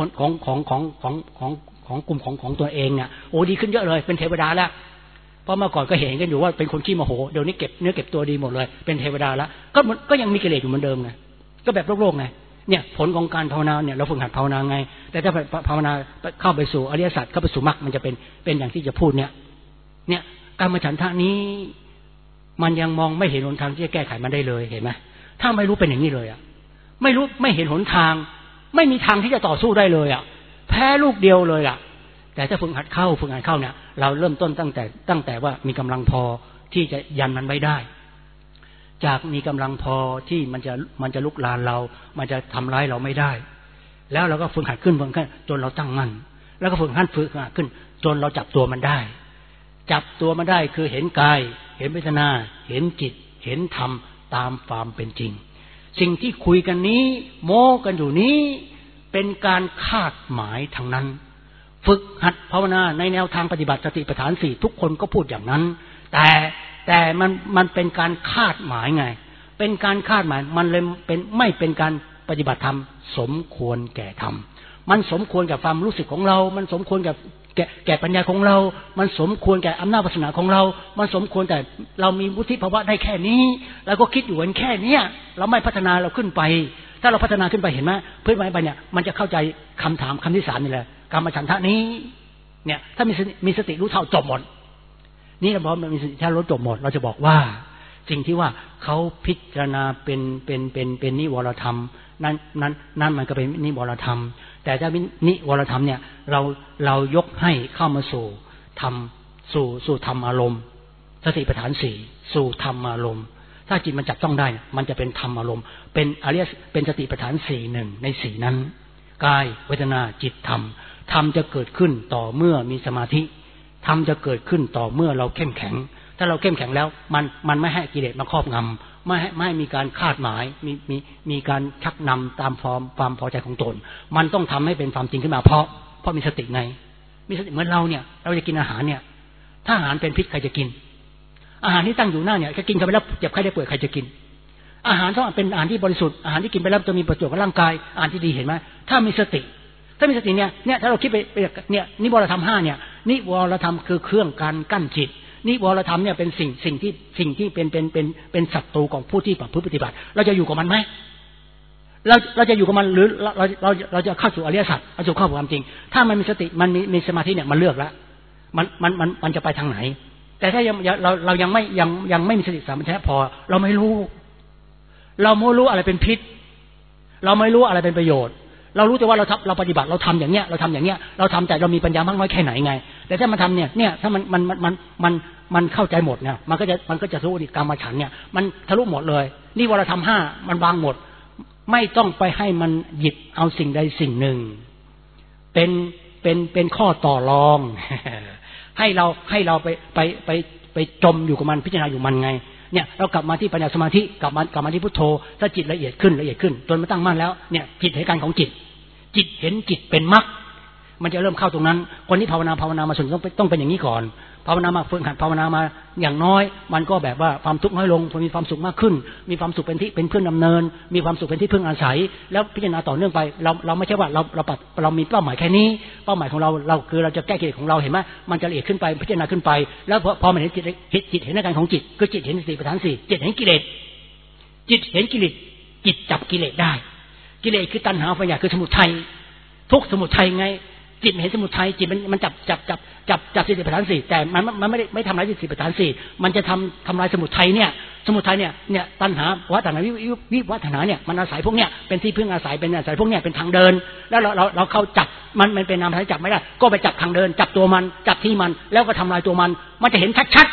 Speaker 1: กลุ่มของตัวเองเนี่ยโอ้ดีขึ้นเยอะเลยเป็นเทวดาแล้วเพราะเมื่อก่อนก็เห็นกันอยู่ว่าเป็นคนขี้โมโหเดี๋ยวนี้เก็บเนื้อเก็บตัวดีหมดเลยเป็นเทวดาแล้วก็ยังมีกิเลสอยู่เหมือนเดิมไงก็แบบโลกไงเนี่ยผลของการภาวนาเนี่ยเราฝึกหัดภาวนาไงแต่ถ้าภาวนาเข้าไปสู่อริยสัจเข้าไปสู่มรรคมันจะเป็นอย่างที่จะพูดเนี่ยกามฉันทะนี้มันยังมองไม่เห็นหนทางที่จะแก้ไขมันได้เลยเห็นไหมถ้าไม่รู้เป็นอย่างนี้เลยอ่ะไม่เห็นหนทางไม่มีทางที่จะต่อสู้ได้เลยอ่ะแพ้ลูกเดียวเลยอ่ะแต่ถ้าฝึกหัดเข้าเนี่ยเราเริ่มต้นตั้งแต่ว่ามีกำลังพอที่จะยันมันไว้ได้จากมีกำลังพอที่มันจะลุกลานเรามันจะทำร้ายเราไม่ได้แล้วเราก็ฝึกหัดขึ้นจนเราตั้งมั่นแล้วก็ฝึกหัดขึ้นจนเราจับตัวมันได้คือเห็นกายเห็นเวทนาเห็นจิตเห็นธรรมตามความเป็นจริงสิ่งที่คุยกันนี้โม้กันอยู่นี้เป็นการคาดหมายทั้งนั้นฝึกหัดภาวนาในแนวทางปฏิบัติสติปัฏฐาน4ทุกคนก็พูดอย่างนั้นแต่มันเป็นการคาดหมายไงเป็นการคาดหมายมันเลยไม่เป็นการปฏิบัติธรรมสมควรแก่ธรรมมันสมควรกับความรู้สึกของเรามันสมควรกับแก่ปัญญาของเรามันสมควรแก่อำนาจวาสนาของเรามันสมควรแต่เรามีวุฒิภาวะได้แค่นี้แล้วก็คิดอยู่กันแค่เนี้ยเราไม่พัฒนาเราขึ้นไปถ้าเราพัฒนาขึ้นไปเห็นไหมเพื่อนไปเนี่ยมันจะเข้าใจคำถามคำที่3นี่แหละกามฉันทะนี้เนี่ยถ้ามีสติรู้เท่าจบหมดนี่เราบอกมันมีสติถ้ารู้จบหมดเราจะบอกว่าสิ่งที่ว่าเขาพิจารณาเป็นนิวรธรรมนั่นมันก็เป็นนิวรธรรมแต่ถ้านิวรธรรมเนี่ยเรายกให้เข้ามาสู่ธรรมสู่ธรรมอารมณ์สติปัฏฐาน4สู่ธรรมอารมณ์ถ้าจิตมันจับต้องได้มันจะเป็นธรรมอารมณ์เป็นอริยเป็นสติปัฏฐาน4 1ใน4นั้นกายเวทนาจิตธรรมจะเกิดขึ้นต่อเมื่อมีสมาธิธรรมจะเกิดขึ้นต่อเมื่อเราเข้มแข็งถ้าเราเข้มแข็งแล้วมันไม่ให้กิเลสมาครอบงำไม่ให้มีการคาดหมายมีการชักนำตามความพอใจของตนมันต้องทำให้เป็นความจริงขึ้นมาเพราะมีสติไงมีสติเหมือนเราเนี่ยเราจะกินอาหารเนี่ยถ้าอาหารเป็นพิษใครจะกินอาหารที่ตั้งอยู่หน้าเนี่ยจะกินเข้าไปแล้วเจ็บไข้ได้ป่วยใครจะกินอาหารต้องเป็นอาหารที่บริสุทธิ์อาหารที่กินไปแล้วจะมีประโยชน์กับร่างกายอาหารที่ดีเห็นไหมถ้ามีสติเนี่ยถ้าเราคิดไปเนี่ยนิวรธรรม5เนี่ยนิวรธรรมคือเครื่องการกั้นจิตนิวรธรรมเนี่ยเป็นสิ่งที่เป็นศัตรูของผู้ที่ปฏิบัติเราจะอยู่กับมันไหมเราจะอยู่กับมันหรือเราจะเข้าสู่อริยสัจเอาสู่ข้อความจริงถ้ามันมีสติมันมีสมาธิเนี่ยมันเลือกแล้วมันจะไปทางไหนแต่ถ้าเรายังไม่มีสติสัมปชัญญะพอเราไม่รู้อะไรเป็นพิษเราไม่รู้อะไรเป็นประโยชน์เรารู้แต่ว่าเราปฏิบัติเราทำอย่างเนี้ยเราทำแต่เรามีปัญญามากน้อยแค่ไหนไงแต่ถ้ามันทำเนี่ยถ้ามันเข้าใจหมดเนี่ยมันก็จะรู้กรรมฉันท์เนี่ยมันทะลุหมดเลยนี่วรธรรม5มันวางหมดไม่ต้องไปให้มันหยิบเอาสิ่งใดสิ่งหนึ่งเป็นข้อต่อรอง ให้เราไปจมอยู่กับมันพิจารณาอยู่มันไงเนี่ยเรากลับมาที่ปัญญาสมาธิกลับมาที่พุทโธถ้าจิตละเอียดขึ้นจนมาตั้งมั่นแล้วเนี่ยจิตเห็นการของจิตเห็นจิตเป็นมรรคมันจะเริ่มเข้าตรงนั้นคนที่ภาวนามาส่วนต้องเป็นอย่างนี้ก่อนภาวนามาฝึกหัดภาวนามาอย่างน้อยมันก็แบบว่าความทุกข์น้อยลงมีความสุขมากขึ้นมีความสุขเป็นเพื่อนดำเนินมีความสุขเป็นที่พึ่งอาศัยแล้วพิจารณาต่อเนื่องไปเราไม่ใช่ว่าเรามีเป้าหมายแค่นี้เป้าหมายของเราคือเราจะแก้กิเลสของเราเห็นไหมมันจะละเอียดขึ้นไปพิจารณาขึ้นไปแล้วพอมันเห็นจิตเห็นอาการของจิตคือจิตเห็นสติปัฏฐาน4จิตเห็นกิเลสจิตเห็นกิเลสจิตจับกิเลสได้กิเลสคือตัณหาไฟอยากคือสมุทัยทุกสมุทัยไงจิตเห็นสมุทัยจิตมันจับสติปัฏฐาน4แต่มันไม่ทำลายสติปัฏฐาน4มันจะทำลายสมุทัยเนี่ยตัณหาวัฏฏะวิวัฏฏะเนี่ยมันอาศัยพวกเนี้ยเป็นที่พึ่งอาศัยเป็นอาศัยพวกเนี้ยเป็นทางเดินแล้วเราเข้าจับมันเป็นนามธรรมจับไม่ได้ก็ไปจับทางเดินจับตัวมันจับที่มันแล้วก็ทำลายตัวมันจะเห็นชัด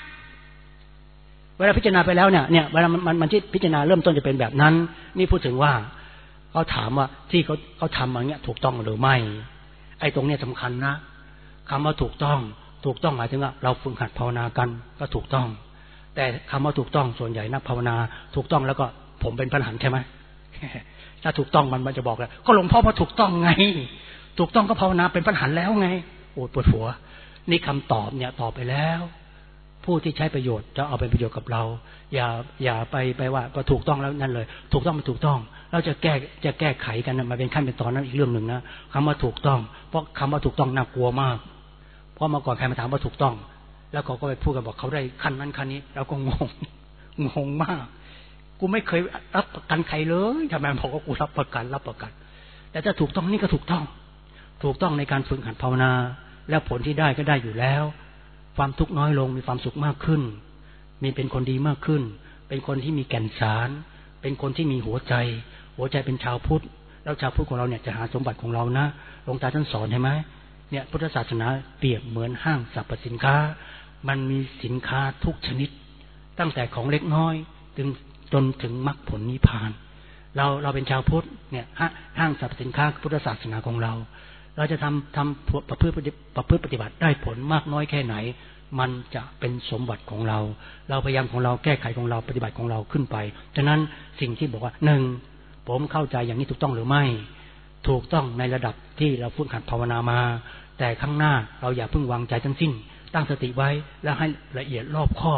Speaker 1: เวลาพิจารณาไปแล้วเนี่ยเวลามันที่พิจารณาเริ่มต้นจะเป็นแบบนั้นนี่พูดถึงว่าเขาถามว่าที่เขาทำอย่างเงี้ยถูกต้องหรือไม่ไอ้ตรงเนี้ยสำคัญนะคำว่าถูกต้องหมายถึงว่าเราฝึกหัดภาวนากันก็ถูกต้องแต่คำว่าถูกต้องส่วนใหญ่นักภาวนาถูกต้องแล้วก็ผมเป็นพระอรหันต์ใช่ไหม ถ้าถูกต้องมันจะบอกแล้วก็หลวงพ่อถูกต้องไงถูกต้องก็ภาวนาเป็นพระอรหันต์แล้วไงโอ้ปวดหัวนี่คำตอบเนี่ยตอบไปแล้วผู้ที่ใช้ประโยชน์จะเอาเป็นประโยชน์กับเราอย่าไปว่าก็ถูกต้องแล้วนั่นเลยถูกต้องมันถูกต้องเราจะแก้ไขกันมาเป็นขั้นเป็นตอนนั้นอีกเรื่องหนึ่งนะคำว่าถูกต้องเพราะคำว่าถูกต้องน่ากลัวมากเพราะเมื่อก่อนใครมาถามว่าถูกต้องแล้วเขาก็ไปพูดกันบอกเขาได้ขั้นนั้นขั้นนี้เราก็งงมากกูไม่เคยรับประกันใครเลยทำไมบอกว่ากูรับประกันแต่ถ้าถูกต้องนี่ก็ถูกต้องในการฝึกหัดภาวนาแล้วผลที่ได้ก็ได้อยู่แล้วความทุกข์น้อยลงมีความสุขมากขึ้นมีเป็นคนดีมากขึ้นเป็นคนที่มีแก่นสารเป็นคนที่มีหัวใจเป็นชาวพุทธแล้วชาวพุทธของเราเนี่ยจะหาสมบัติของเรานะหลวงตาท่านสอนใช่ไหมเนี่ยพุทธศาสนาเปรียบเหมือนห้างสรรพสินค้ามันมีสินค้าทุกชนิดตั้งแต่ของเล็กน้อยจนถึงมรรคผลนิพพานเราเป็นชาวพุทธเนี่ยห้างสรรพสินค้าพุทธศาสนาของเราจะทำประพฤติปฏิบัติได้ผลมากน้อยแค่ไหนมันจะเป็นสมบัติของเราพยายามของเราแก้ไขของเราปฏิบัติของเราขึ้นไปฉะนั้นสิ่งที่บอกว่า1ผมเข้าใจอย่างนี้ถูกต้องหรือไม่ถูกต้องในระดับที่เราฝึกหัดภาวนามาแต่ข้างหน้าเราอย่าเพิ่งวางใจทั้งสิ้นตั้งสติไว้แล้วให้ละเอียดรอบคอบ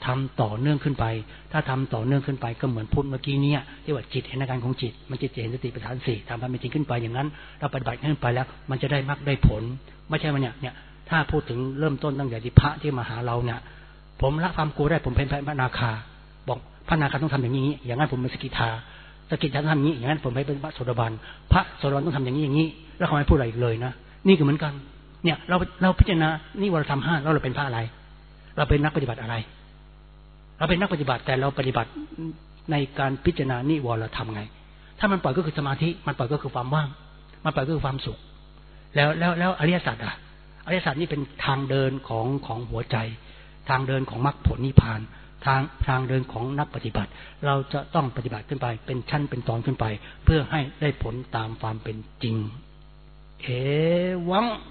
Speaker 1: ทำต่อเนื่องขึ้นไปถ้าทำต่อเนื่องขึ้นไปก็เหมือนพูดเมื่อกี้นี้ที่ว่าจิตเห็นอาการของจิตมันจะเห็นสติปัฏฐานสี่ทำความเป็นจริงขึ้นไปอย่างนั้นเราปฏิบัติขึ้นไปแล้วมันจะได้มรรคได้ผลไม่ใช่ว่าเนี่ยถ้าพูดถึงเริ่มต้นตั้งแต่ที่พระที่มาหาเราเนี่ยผมละความกลัวได้ผมเป็นพระนาคาบอกพระนาคาต้องทำอย่างนี้อย่างนั้นผมเป็นสกิทาต้องทำอย่างนี้อย่างนั้นผมเป็นพระโสดาบันพระโสดาบันต้องทำอย่างนี้อย่างนี้แล้วเขาไม่พูดอะไรอีกเลยนะนี่ก็เหมือนกันเนี่ยเราพิจารณานี่วรธรรม5แล้วเราเป็นพระอะไรเราเป็นนักปฏิบัติอะไรเราเป็นนักปฏิบัติแต่เราปฏิบัติในการพิจารณานิวรธรรมไงถ้ามันปล่อยก็คือสมาธิมันปล่อยก็คือความว่างมันปล่อยก็คือความสุขแล้วอริยสัจอ่ะอริยสัจนี่เป็นทางเดินของหัวใจทางเดินของมรรคผลนิพพานทางเดินของนักปฏิบัติเราจะต้องปฏิบัติขึ้นไปเป็นชั้นเป็นตอนขึ้นไปเพื่อให้ได้ผลตามความเป็นจริงเอวัง